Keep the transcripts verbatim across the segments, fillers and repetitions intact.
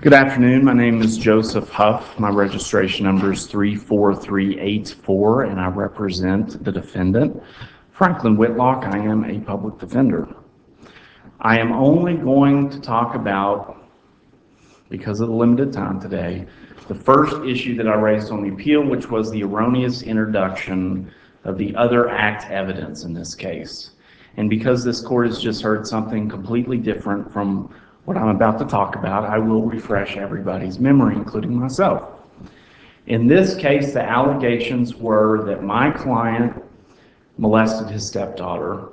Good afternoon. My name is Joseph Huff. My registration number is three four three eight four, and I represent the defendant, Franklin Whitlock. I am a public defender. I am only going to talk about, because of the limited time today, the first issue that I raised on the appeal, which was the erroneous introduction of the other act evidence in this case. And because this court has just heard something completely different from what I'm about to talk about, I will refresh everybody's memory, including myself. In this case, the allegations were that my client molested his stepdaughter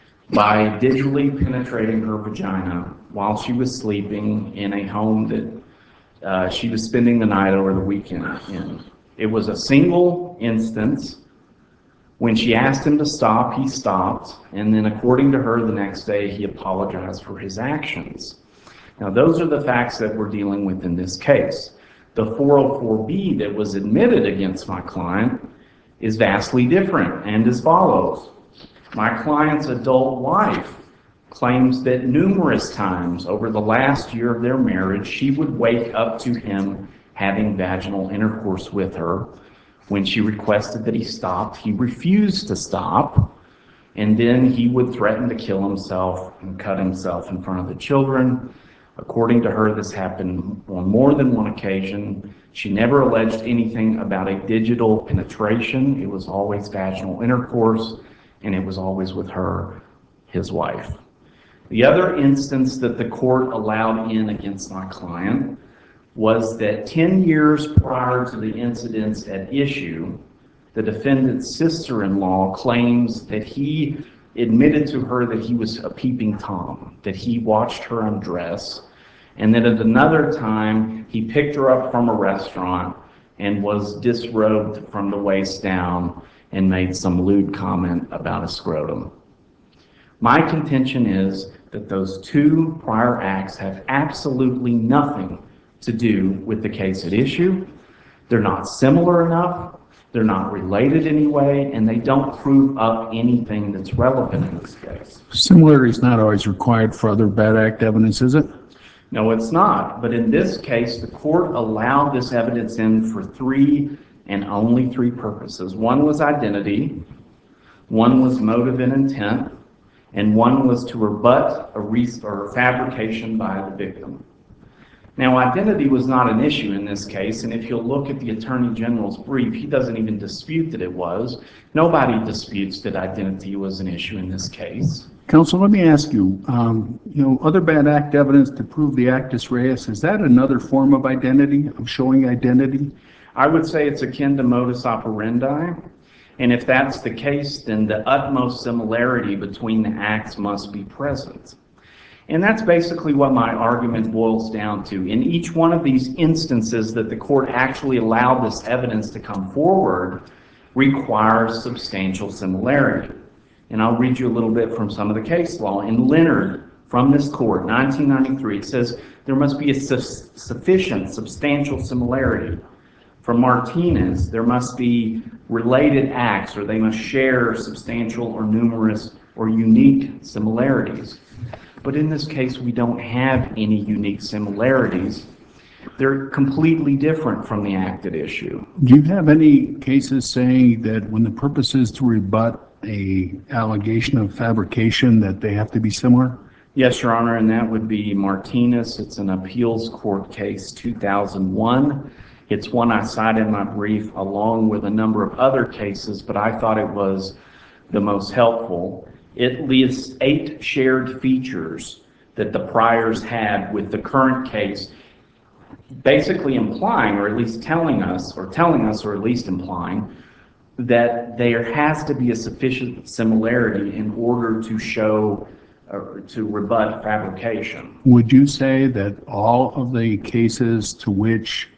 by digitally penetrating her vagina while she was sleeping in a home that uh, she was spending the night over the weekend in. It was a single instance. When she asked him to stop, he stopped, and then according to her, the next day he apologized for his actions. Now, those are the facts that we're dealing with in this case. The four oh four B that was admitted against my client is vastly different and as follows. My client's adult wife claims that numerous times over the last year of their marriage, she would wake up to him having vaginal intercourse with her. When she requested that he stop, he refused to stop, and then he would threaten to kill himself and cut himself in front of the children. According to her, this happened on more than one occasion. She never alleged anything about a digital penetration. It was always vaginal intercourse, and it was always with her, his wife. The other instance that the court allowed in against my client was that ten years prior to the incidents at issue, the defendant's sister-in-law claims that he admitted to her that he was a peeping Tom, that he watched her undress, and that at another time he picked her up from a restaurant and was disrobed from the waist down and made some lewd comment about a scrotum. My contention is that those two prior acts have absolutely nothing to do with the case at issue. They're not similar enough, they're not related anyway, and they don't prove up anything that's relevant in this case. Similarity is not always required for other bad act evidence, is it? No, it's not. But in this case, the court allowed this evidence in for three and only three purposes. One was identity, one was motive and intent, and one was to rebut a re- or fabrication by the victim. Now, identity was not an issue in this case, and if you'll look at the Attorney General's brief, he doesn't even dispute that it was. Nobody disputes that identity was an issue in this case. Counsel, let me ask you, um, you know, other bad act evidence to prove the actus reus, is that another form of identity, of showing identity? I would say it's akin to modus operandi, and if that's the case, then the utmost similarity between the acts must be present. And that's basically what my argument boils down to. In each one of these instances that the court actually allowed this evidence to come forward requires substantial similarity. And I'll read you a little bit from some of the case law. In Leonard, from this court, nineteen ninety-three, it says there must be a su- sufficient substantial similarity. From Martinez, there must be related acts, or they must share substantial or numerous or unique similarities. But in this case, we don't have any unique similarities. They're completely different from the act at issue. Do you have any cases saying that when the purpose is to rebut a allegation of fabrication that they have to be similar? Yes, Your Honor, and that would be Martinez. It's an appeals court case, two thousand one. It's one I cited in my brief along with a number of other cases, but I thought it was the most helpful. It lists eight shared features that the priors had with the current case, basically implying, or at least telling us, or telling us, or at least implying, that there has to be a sufficient similarity in order to show or to rebut fabrication. Would you say that all of the cases to which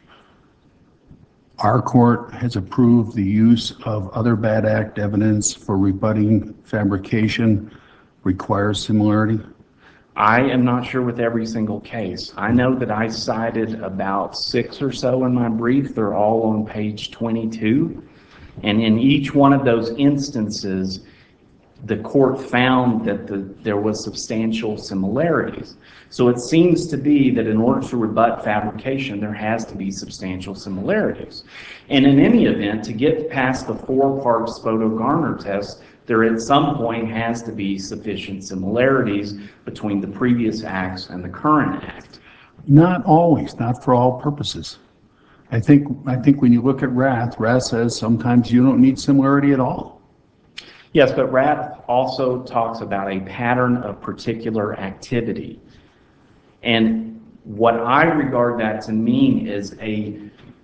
our court has approved the use of other bad act evidence for rebutting fabrication requires similarity? I am not sure with every single case. I know that I cited about six or so in my brief. They're all on page twenty-two. And in each one of those instances, the court found that the, there was substantial similarities. So it seems to be that in order to rebut fabrication, there has to be substantial similarities. And in any event, to get past the four-part Spoto-Garner test, there at some point has to be sufficient similarities between the previous acts and the current act. Not always, not for all purposes. I think, I think when you look at Rath, Rath says sometimes you don't need similarity at all. Yes, but Rath also talks about a pattern of particular activity. And what I regard that to mean is a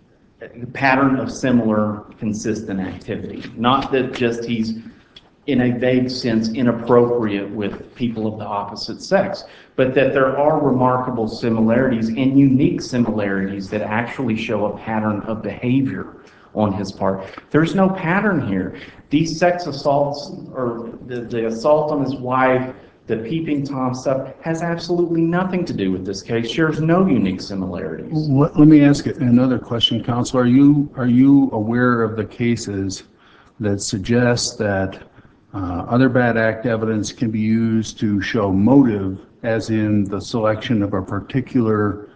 pattern of similar, consistent activity. Not that just he's, in a vague sense, inappropriate with people of the opposite sex, but that there are remarkable similarities and unique similarities that actually show a pattern of behavior on his part. There's no pattern here. These sex assaults, or the, the assault on his wife, the peeping Tom stuff, has absolutely nothing to do with this case, shares no unique similarities. Let, let me ask you another question, counsel. Are you, are you aware of the cases that suggest that uh, other bad act evidence can be used to show motive, as in the selection of a particular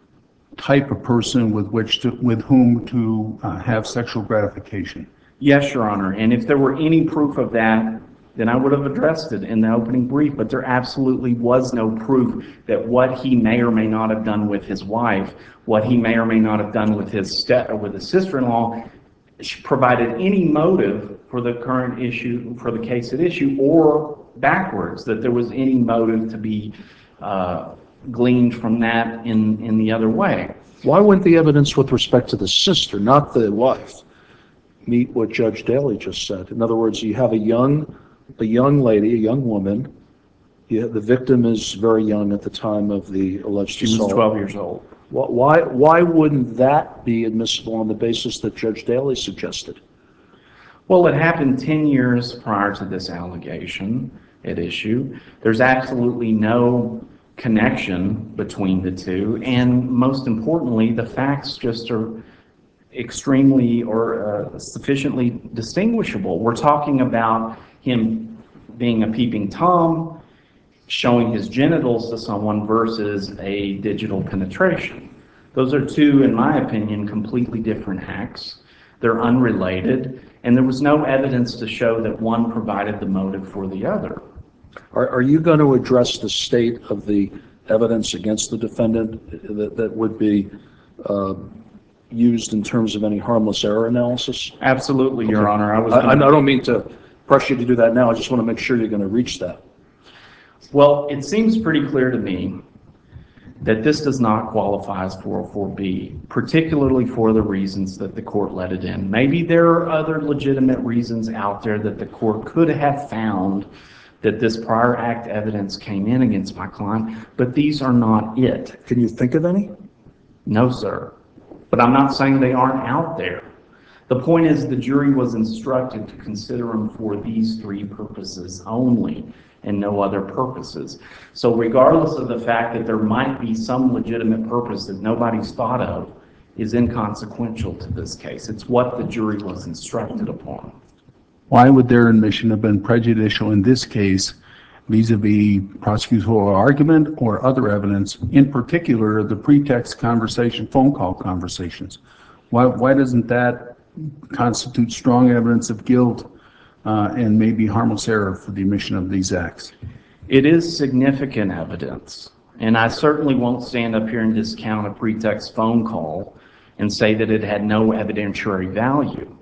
type of person with which to, with whom to uh, have sexual gratification? Yes, Your Honor, and if there were any proof of that, then I would have addressed it in the opening brief, but there absolutely was no proof that what he may or may not have done with his wife, what he may or may not have done with his step, with his sister-in-law, provided any motive for the current issue, for the case at issue, or backwards, that there was any motive to be uh, gleaned from that in, in the other way. Why wouldn't the evidence with respect to the sister, not the wife, meet what Judge Daly just said? In other words, you have a young, a young lady, a young woman. You have, the victim is very young at the time of the alleged She assault. was twelve years old. Why, why wouldn't that be admissible on the basis that Judge Daly suggested? Well, it happened ten years prior to this allegation at issue. There's absolutely no connection between the two, and most importantly, the facts just are extremely or uh, sufficiently distinguishable. We're talking about him being a peeping Tom, showing his genitals to someone, versus a digital penetration. Those are two, in my opinion, completely different acts. They're unrelated, and there was no evidence to show that one provided the motive for the other. Are, are you going to address the state of the evidence against the defendant that, that would be uh, used in terms of any harmless error analysis? Absolutely, Your Okay. Honor. I was. I, Gonna... I don't mean to press you to do that now. I just want to make sure you're going to reach that. Well, it seems pretty clear to me that this does not qualify as four oh four B, particularly for the reasons that the court let it in. Maybe there are other legitimate reasons out there that the court could have found that this prior act evidence came in against my client, but these are not it. Can you think of any? No, sir. But I'm not saying they aren't out there. The point is, the jury was instructed to consider them for these three purposes only and no other purposes. So regardless of the fact that there might be some legitimate purpose that nobody's thought of, is inconsequential to this case. It's what the jury was instructed upon. Why would their admission have been prejudicial in this case vis-a-vis prosecutorial argument or other evidence, in particular the pretext conversation, phone call conversations? Why, why doesn't that constitute strong evidence of guilt uh, and maybe harmless error for the admission of these acts? It is significant evidence, and I certainly won't stand up here and discount a pretext phone call and say that it had no evidentiary value.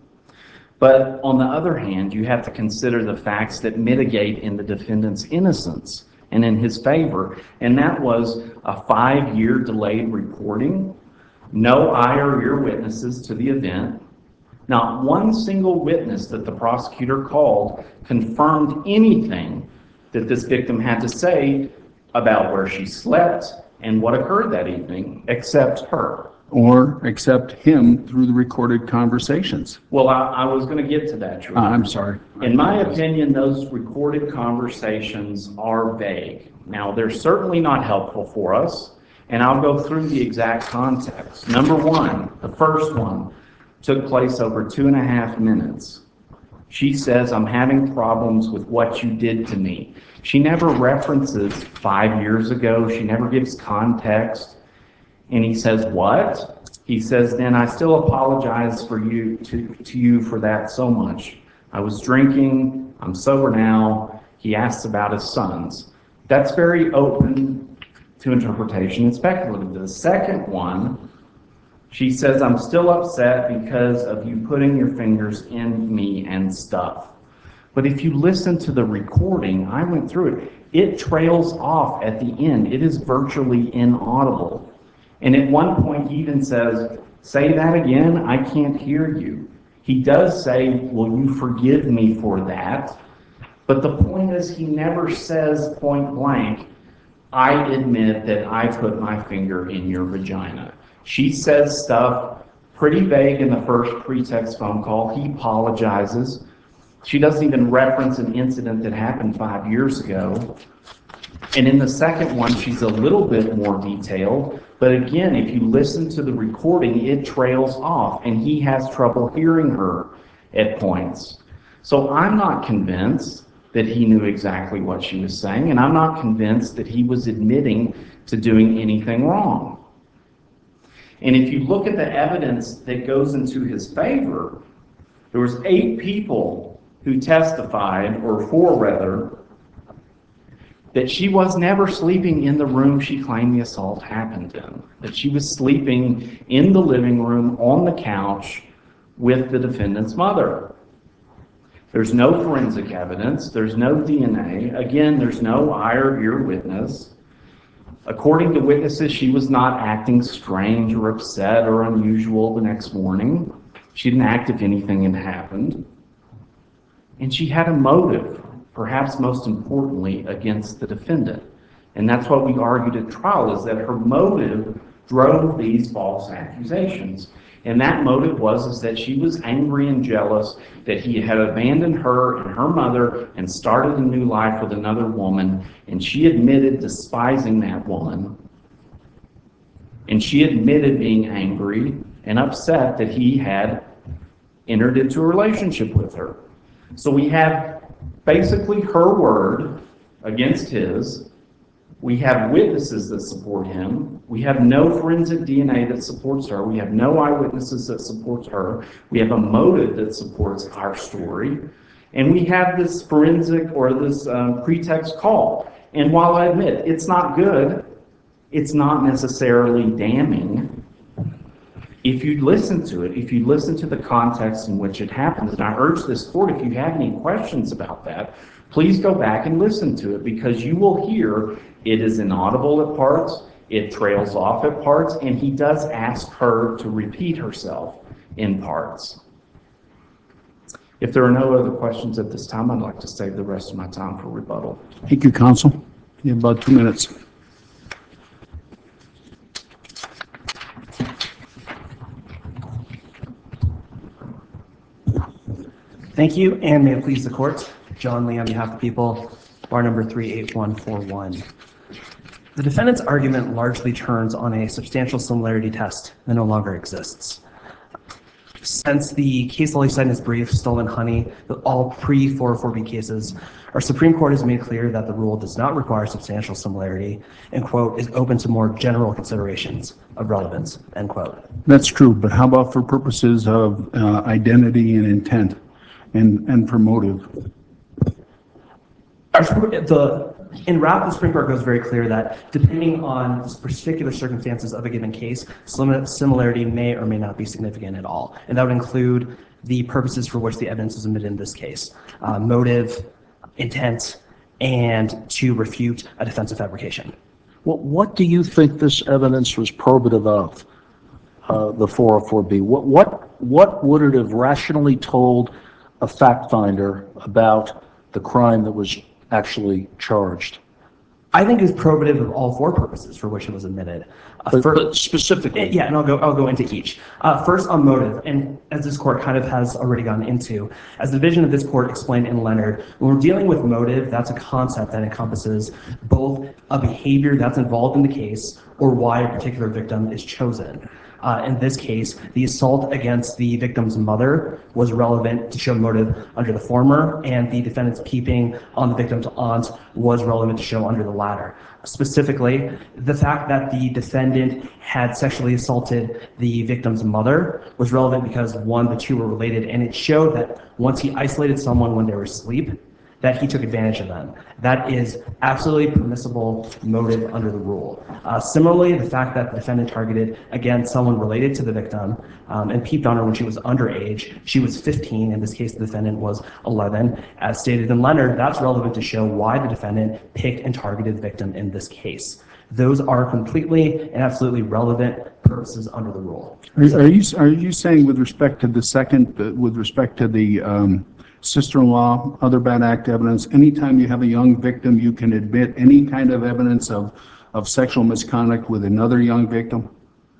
But on the other hand, you have to consider the facts that mitigate in the defendant's innocence and in his favor, and that was a five-year delayed reporting, no eye or ear witnesses to the event. Not one single witness that the prosecutor called confirmed anything that this victim had to say about where she slept and what occurred that evening, except her. Or except him through the recorded conversations? Well, I, I was going to get to that, Your Uh, Honor. I'm sorry. In my opinion, those recorded conversations are vague. Now, they're certainly not helpful for us, and I'll go through the exact context. Number one, the first one, took place over two and a half minutes. She says, I'm having problems with what you did to me. She never references five years ago. She never gives context. And he says, what? He says, then I still apologize for you to, to you for that so much. I was drinking. I'm sober now. He asks about his sons. That's very open to interpretation and speculative. The second one, she says, I'm still upset because of you putting your fingers in me and stuff. But if you listen to the recording, I went through it, it trails off at the end. It is virtually inaudible. And at one point, he even says, say that again, I can't hear you. He does say, will you forgive me for that? But the point is, he never says point blank, I admit that I put my finger in your vagina. She says stuff pretty vague in the first pretext phone call. He apologizes. She doesn't even reference an incident that happened five years ago. And in the second one, she's a little bit more detailed. But again, if you listen to the recording, it trails off, and he has trouble hearing her at points. So I'm not convinced that he knew exactly what she was saying, and I'm not convinced that he was admitting to doing anything wrong. And if you look at the evidence that goes into his favor, there was eight people who testified, or four rather, that she was never sleeping in the room she claimed the assault happened in, that she was sleeping in the living room on the couch with the defendant's mother. There's no forensic evidence. There's no D N A. Again, there's no eye or ear witness. According to witnesses, she was not acting strange or upset or unusual the next morning. She didn't act if anything had happened. And she had a motive, perhaps most importantly, against the defendant. And that's what we argued at trial, is that her motive drove these false accusations. And that motive was is that she was angry and jealous that he had abandoned her and her mother and started a new life with another woman. And she admitted despising that woman. And she admitted being angry and upset that he had entered into a relationship with her. So we have basically her word against his. We have witnesses that support him. We have no forensic D N A that supports her. We have no eyewitnesses that support her. We have a motive that supports our story. And we have this forensic or this um, pretext call. And while I admit it's not good, it's not necessarily damning. If you listen to it, if you listen to the context in which it happens, and I urge this court, if you have any questions about that, please go back and listen to it, because you will hear it is inaudible at parts, it trails off at parts, and he does ask her to repeat herself in parts. If there are no other questions at this time, I'd like to save the rest of my time for rebuttal. Thank you, counsel. You have about two minutes. Thank you, and may it please the court. John Lee on behalf of the people, bar number three eight one four one. The defendant's argument largely turns on a substantial similarity test that no longer exists. Since the case law he cited in his brief, Stolen Honey, all pre four oh four B cases, our Supreme Court has made clear that the rule does not require substantial similarity and, quote, is open to more general considerations of relevance, end quote. That's true, but how about for purposes of uh, identity and intent and, and for motive? Our, the, in R A P, the Supreme Court goes very clear that depending on the particular circumstances of a given case, similarity may or may not be significant at all. And that would include the purposes for which the evidence was admitted in this case, uh, motive, intent, and to refute a defense of fabrication. What, what do you think this evidence was probative of, uh, the four oh four B? What, what, what would it have rationally told a fact finder about the crime that was actually charged? I think it's probative of all four purposes for which it was admitted. Uh, But fir- but specifically, Yeah, and I'll go, I'll go into each. Uh, first on motive, and as this court kind of has already gone into, as the division of this court explained in Leonard, when we're dealing with motive, that's a concept that encompasses both a behavior that's involved in the case or why a particular victim is chosen. Uh, in this case, the assault against the victim's mother was relevant to show motive under the former, and the defendant's peeping on the victim's aunt was relevant to show under the latter. Specifically, the fact that the defendant had sexually assaulted the victim's mother was relevant because, one, the two were related, and it showed that once he isolated someone when they were asleep, that he took advantage of them. That is absolutely permissible motive under the rule. Uh, similarly, the fact that the defendant targeted, again, someone related to the victim um, and peeped on her when she was underage. She was fifteen. In this case, the defendant was eleven. As stated in Leonard, that's relevant to show why the defendant picked and targeted the victim in this case. Those are completely and absolutely relevant purposes under the rule. Are are you, are you saying with respect to the second, uh, with respect to the um, sister-in-law, other bad act evidence, anytime you have a young victim, you can admit any kind of evidence of, of sexual misconduct with another young victim?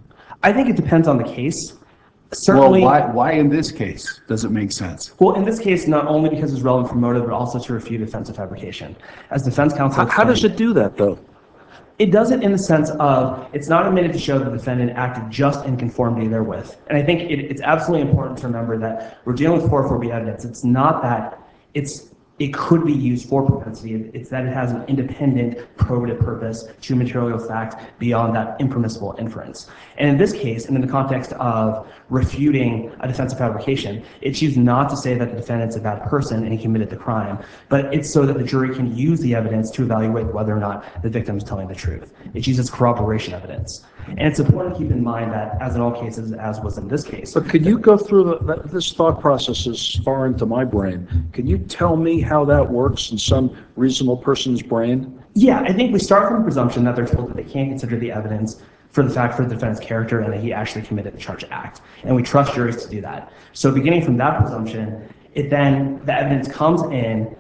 I think it depends on the case. Well, Certainly, why, why in this case does it make sense? well, in this case, not only because it's relevant for motive, but also to refute offensive fabrication. As defense counsel how, how does explained- it do that, though? It does it in the sense of it's not admitted to show the defendant acted just in conformity therewith. And I think it, it's absolutely important to remember that we're dealing with four four B evidence. It's not that it's it could be used for propensity. It's that it has an independent probative purpose to material fact beyond that impermissible inference. And in this case, and in the context of refuting a defense of fabrication, it chooses not to say that the defendant's a bad person and he committed the crime, but it's so that the jury can use the evidence to evaluate whether or not the victim is telling the truth. It uses corroboration evidence. And it's important to keep in mind that, as in all cases, as was in this case. But could you go through the, that, this thought process is far into my brain. Can you tell me how that works in some reasonable person's brain? Yeah, I think we start from the presumption that they're told that they can't consider the evidence for the fact for the defendant's character and that he actually committed the charged act. And we trust juries to do that. So beginning from that presumption, it then, the evidence comes in,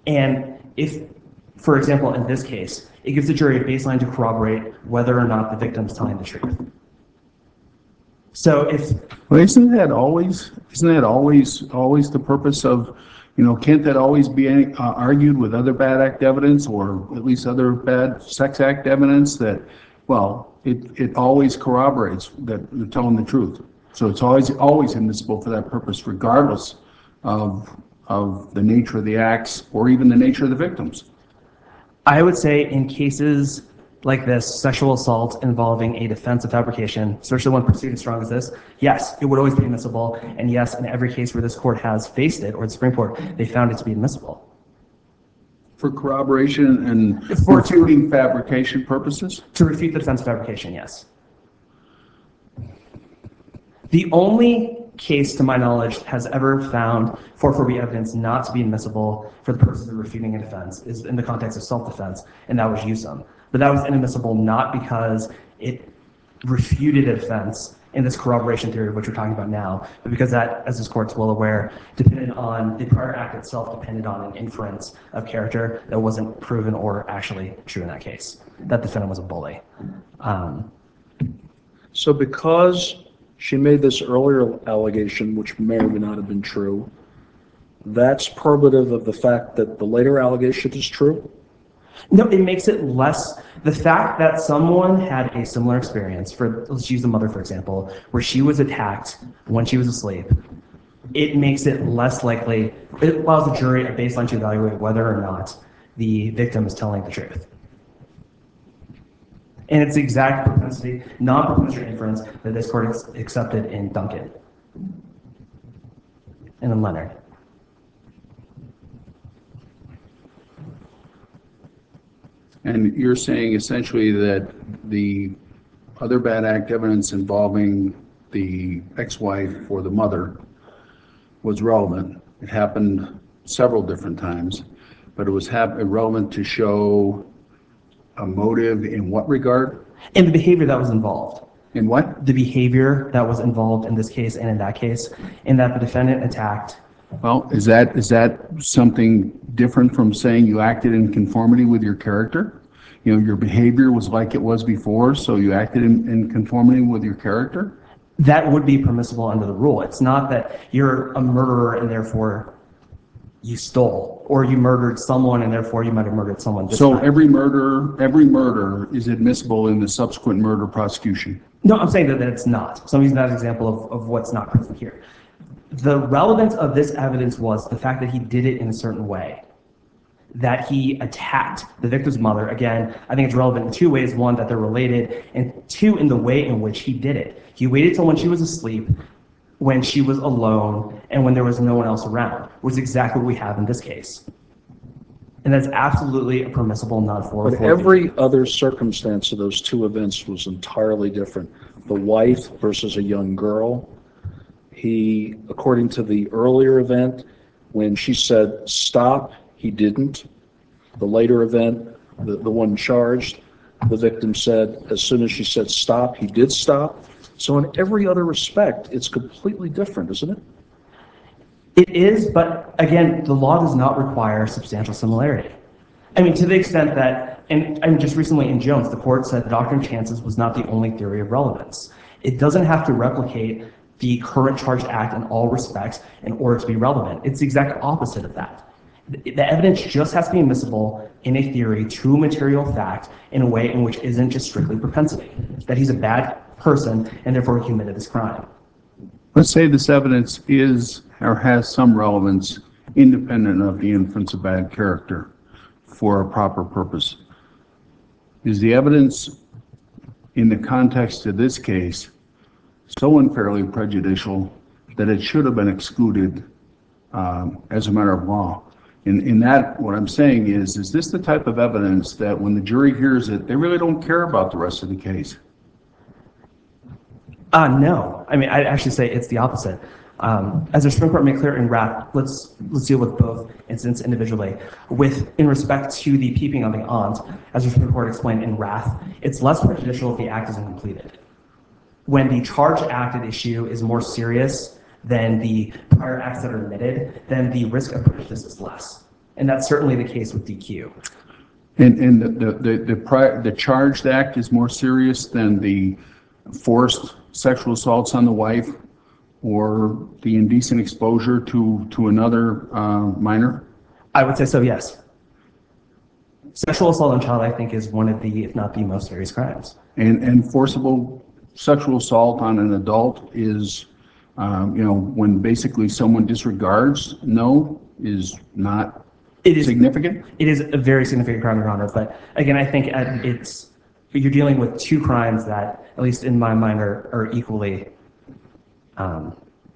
and if, for example, in this case, it gives the jury a baseline to corroborate whether or not the victim's telling the truth. So if, Well, isn't that always, isn't that always, always the purpose of, you know, can't that always be uh, argued with other bad act evidence or at least other bad sex act evidence that, well, it, it always corroborates that they're telling the truth. So it's always, always admissible for that purpose regardless of, of the nature of the acts or even the nature of the victims. I would say in cases like this, sexual assault involving a defense of fabrication, especially one pursued as strong as this, yes, it would always be admissible. And yes, in every case where this court has faced it, or the Supreme Court, they found it to be admissible. For corroboration and For- refuting fabrication purposes? To refute the defense of fabrication, yes. The only case, to my knowledge, has ever found four four B evidence not to be admissible for the purposes of refuting a defense is in the context of self-defense, and that was Newsom. But that was inadmissible not because it refuted a defense in this corroboration theory, which we're talking about now, but because that, as this court's well aware, depended on, the prior act itself depended on an inference of character that wasn't proven or actually true in that case. That defendant was a bully. Um, So because she made this earlier allegation, which may or may not have been true, that's probative of the fact that the later allegation is true? No, it makes it less, the fact that someone had a similar experience, for, let's use the mother, for example, where she was attacked when she was asleep, it makes it less likely, it allows the jury a baseline to evaluate whether or not the victim is telling the truth. And it's the exact propensity, non-propensity inference that this court ex- accepted in Duncan and in Leonard. And you're saying essentially that the other bad act evidence involving the ex-wife or the mother was relevant. It happened several different times, but it was hap- relevant to show a motive in what regard? And the behavior that was involved. In what? The behavior that was involved in this case and in that case, in that the defendant attacked. Well, is that, is that something different from saying you acted in conformity with your character? you know, your behavior was like it was before, so you acted in, in conformity with your character? That would be permissible under the rule. It's not that you're a murderer and therefore you stole, or you murdered someone and therefore you might have murdered someone this So time. every murder, every murder is admissible in the subsequent murder prosecution? No, I'm saying that, that it's not. So I'm using that as an example of, of what's not present here. The relevance of this evidence was the fact that he did it in a certain way, that he attacked the victim's mother. Again, I think it's relevant in two ways. One, that they're related, and two, in the way in which he did it. He waited till when she was asleep, when she was alone, and when there was no one else around, which is exactly what we have in this case. And that's absolutely a permissible non four oh four. But every other circumstance of those two events was entirely different. The wife versus a young girl. He, according to the earlier event, when she said stop, he didn't. The later event, the, the one charged, the victim said as soon as she said stop, he did stop. So in every other respect, it's completely different, isn't it? It is, but again, the law does not require substantial similarity. I mean, to the extent that, and, and just recently in Jones, the court said the doctrine of chances was not the only theory of relevance. It doesn't have to replicate the current charged act in all respects in order to be relevant. It's the exact opposite of that. The, the evidence just has to be admissible in a theory to a material fact in a way in which isn't just strictly propensity, that he's a bad person and therefore he committed this crime. Let's say this evidence is or has some relevance independent of the inference of bad character for a proper purpose. Is the evidence in the context of this case so unfairly prejudicial that it should have been excluded um, as a matter of law? In, in that, what I'm saying is, is this the type of evidence that when the jury hears it, they really don't care about the rest of the case? Uh, no. I mean, I'd actually say it's the opposite. Um, as the Supreme Court made clear in Rath, let's let's deal with both incidents individually. With in respect to the peeping on the aunt, as the Supreme Court explained in Rath, it's less prejudicial if the act isn't completed. When the charged act at issue is more serious than the prior acts that are admitted, then the risk of prejudice is less. And that's certainly the case with D Q. And, and the, the, the, the, pri- the charged act is more serious than the forced sexual assaults on the wife or the indecent exposure to, to another uh, minor? I would say so, yes. Sexual assault on a child, I think, is one of the, if not the most serious crimes. And, and forcible sexual assault on an adult is, um, you know, when basically someone disregards no is not It is significant? It is a very significant crime, Your Honor. But again, I think uh, it's you're dealing with two crimes that, at least in my mind, are, are equally um,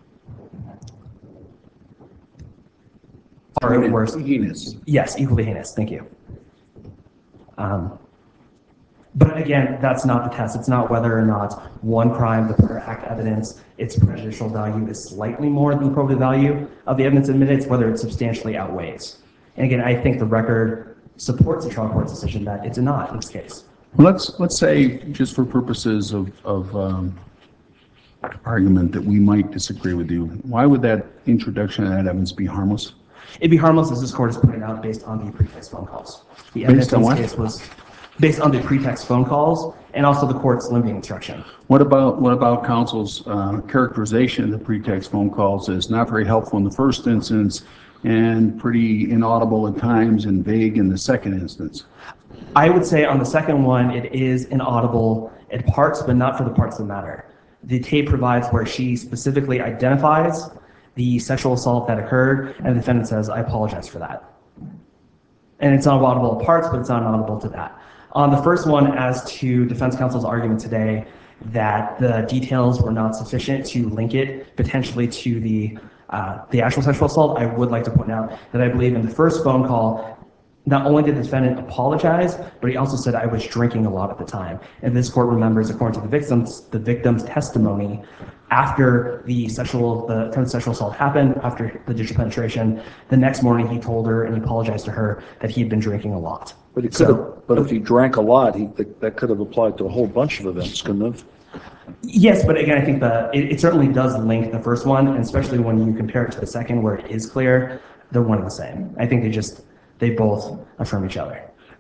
are at worst. Heinous. Yes, equally heinous. Thank you. Um, but again, that's not the test. It's not whether or not one crime, the prior act evidence, its prejudicial value is slightly more than the probative value of the evidence admitted. It's whether it substantially outweighs. And again, I think the record supports the trial court's decision that it did not in this case. Well, let's, let's say, just for purposes of, of um, argument that we might disagree with you, why would that introduction of that evidence be harmless? It'd be harmless, as this court has pointed out, based on the pretext phone calls. The evidence on in what? this case was based on the pretext phone calls and also the court's limiting instruction. What about, what about counsel's uh, characterization of the pretext phone calls as not very helpful in the first instance and pretty inaudible at times and vague in the second instance? I would say on the second one, it is inaudible at parts, but not for the parts that matter. The tape provides where she specifically identifies the sexual assault that occurred, and the defendant says, I apologize for that. And it's not audible at parts, but it's not audible to that. On the first one, as to defense counsel's argument today that the details were not sufficient to link it potentially to the uh, the actual sexual assault, I would like to point out that I believe in the first phone call, not only did the defendant apologize, but he also said, I was drinking a lot at the time. And this court remembers, according to the victim's, the victim's testimony, after the sexual, the attempted sexual assault happened, after the digital penetration, the next morning he told her and he apologized to her that he had been drinking a lot. But he could So- have, but if he drank a lot, he, that could have applied to a whole bunch of events, couldn't have? Yes, but again, I think the it, it certainly does link the first one, and especially when you compare it to the second, where it is clear they're one and the same. I think they just they both affirm each other.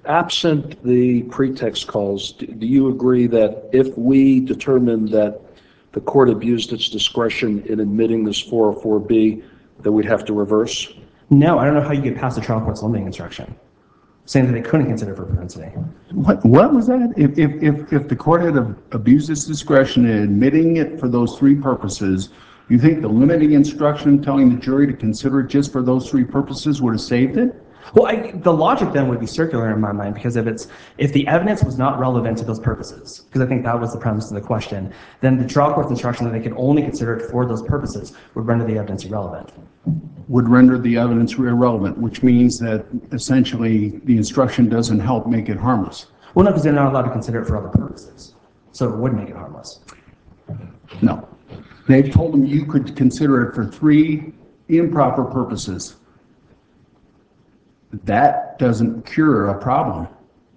absent the pretext calls, do do you agree that if we determined that the court abused its discretion in admitting this four oh four B, that we'd have to reverse? No, I don't know how you get past the trial court's limiting instruction, saying that they couldn't consider it for propensity. What, what was that? If, if, if, if the court had abused its discretion in admitting it for those three purposes, you think the limiting instruction telling the jury to consider it just for those three purposes would have saved it? Well, I, the logic then would be circular in my mind, because if it's if the evidence was not relevant to those purposes, because I think that was the premise of the question, then the trial court's instruction that they could only consider it for those purposes would render the evidence irrelevant. Would render the evidence irrelevant, which means that essentially the instruction doesn't help make it harmless. Well, no, because they're not allowed to consider it for other purposes, so it would make it harmless. No. They've told them you could consider it for three improper purposes. That doesn't cure a problem.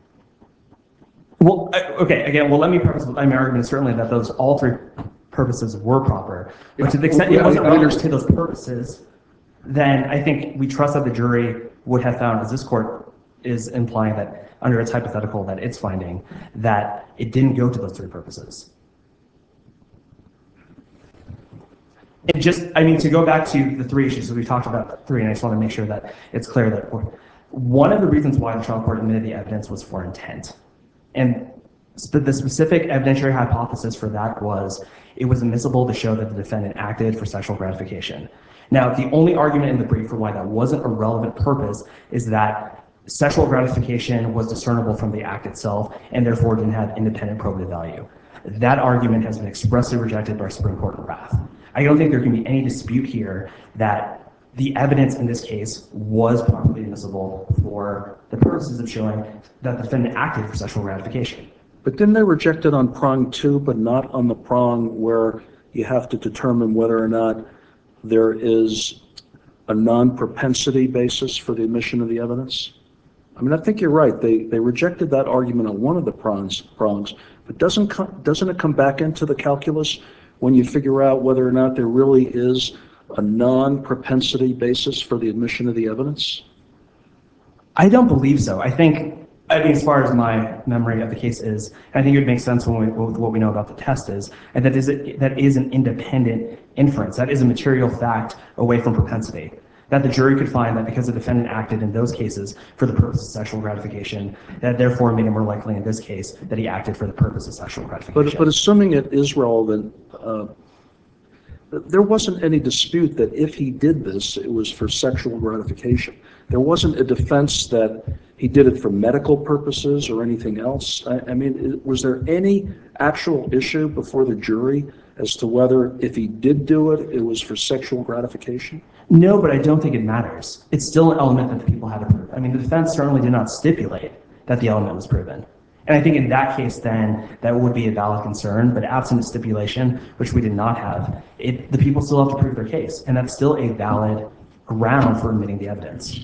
Well, I- okay, again, well, let me preface my argument is certainly that those all three purposes were proper, but to the extent it wasn't relevant to those purposes, then I think we trust that the jury would have found, as this court is implying that under its hypothetical that it's finding, that it didn't go to those three purposes. It just, I mean, to go back to the three issues, so we talked about three, and I just want to make sure that it's clear that one of the reasons why the trial court admitted the evidence was for intent. And sp- the specific evidentiary hypothesis for that was it was admissible to show that the defendant acted for sexual gratification. Now, the only argument in the brief for why that wasn't a relevant purpose is that sexual gratification was discernible from the act itself and therefore didn't have independent probative value. That argument has been expressly rejected by Supreme Court in Rath. I don't think there can be any dispute here that the evidence in this case was properly admissible for the purposes of showing that the defendant acted for sexual gratification. But didn't they reject it on prong two, but not on the prong where you have to determine whether or not there is a non-propensity basis for the admission of the evidence? I mean, I think you're right. They they rejected that argument on one of the prongs, prongs but doesn't come, doesn't it come back into the calculus when you figure out whether or not there really is a non-propensity basis for the admission of the evidence? I don't believe so. I think, I mean, as far as my memory of the case is, I think it would make sense when we, what we know about the test is, and that is, a, that is an independent inference. That is a material fact away from propensity. That the jury could find that because the defendant acted in those cases for the purpose of sexual gratification, that therefore made it more likely in this case that he acted for the purpose of sexual gratification. But, but assuming it is relevant, uh, there wasn't any dispute that if he did this, it was for sexual gratification. There wasn't a defense that he did it for medical purposes or anything else. I, I mean, was there any actual issue before the jury as to whether if he did do it, it was for sexual gratification? No, but I don't think it matters. It's still an element that the people had to prove. I mean, the defense certainly did not stipulate that the element was proven. And I think in that case, then, that would be a valid concern. But absent a stipulation, which we did not have, it, the people still have to prove their case. And that's still a valid ground for admitting the evidence.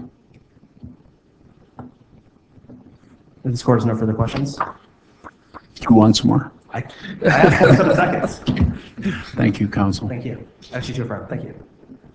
If this court has no further questions. You want some more? I, I have seven seconds. Thank you, counsel. Thank you. Actually, to affirm. Thank you.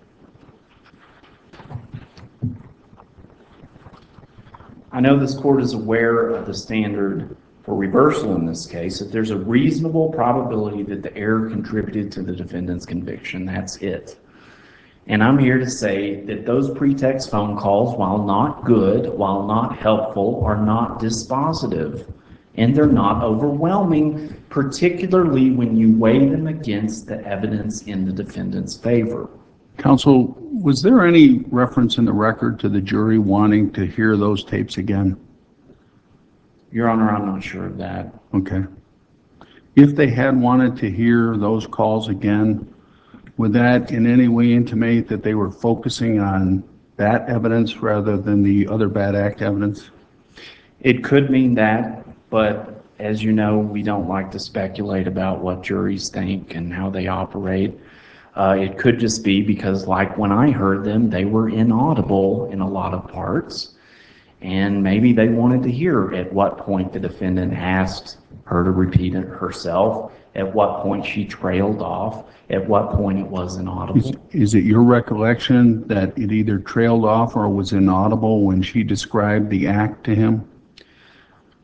I know this court is aware of the standard for reversal in this case. If there's a reasonable probability that the error contributed to the defendant's conviction, that's it. And I'm here to say that those pretext phone calls, while not good, while not helpful, are not dispositive. And they're not overwhelming, particularly when you weigh them against the evidence in the defendant's favor. Counsel, was there any reference in the record to the jury wanting to hear those tapes again? Your Honor, I'm not sure of that. Okay. If they had wanted to hear those calls again, would that in any way intimate that they were focusing on that evidence rather than the other bad act evidence? It could mean that, but as you know, we don't like to speculate about what juries think and how they operate. Uh, it could just be because, like when I heard them, they were inaudible in a lot of parts. And maybe they wanted to hear at what point the defendant asked her to repeat it herself, at what point she trailed off, at what point it was inaudible. Is, is it your recollection that it either trailed off or was inaudible when she described the act to him?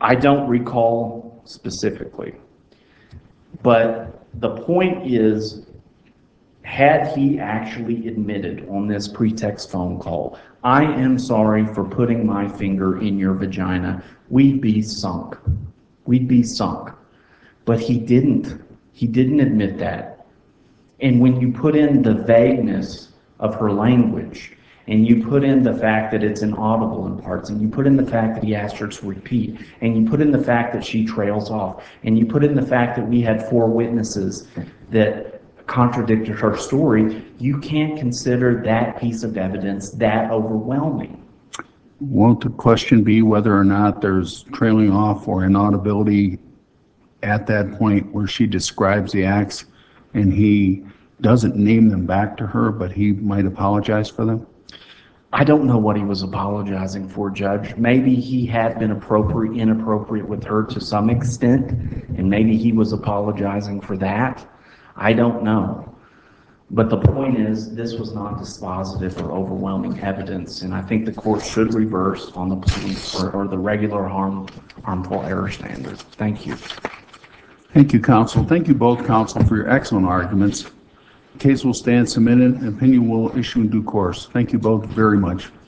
I don't recall specifically. But the point is, had he actually admitted on this pretext phone call, I am sorry for putting my finger in your vagina, we'd be sunk. We'd be sunk. But he didn't. He didn't admit that. And when you put in the vagueness of her language, and you put in the fact that it's inaudible in parts, and you put in the fact that he asked her to repeat, and you put in the fact that she trails off, and you put in the fact that we had four witnesses that contradicted her story, you can't consider that piece of evidence that overwhelming. Won't the question be whether or not there's trailing off or inaudibility at that point where she describes the acts and he doesn't name them back to her, but he might apologize for them? I don't know what he was apologizing for, Judge. Maybe he had been appropriate, inappropriate with her to some extent, and maybe he was apologizing for that. I don't know. But the point is, this was not dispositive or overwhelming evidence, and I think the court should reverse on the police or, or the regular harm, harmful error standard. Thank you. Thank you, counsel. Thank you both, counsel, for your excellent arguments. The case will stand submitted, and opinion will issue in due course. Thank you both very much.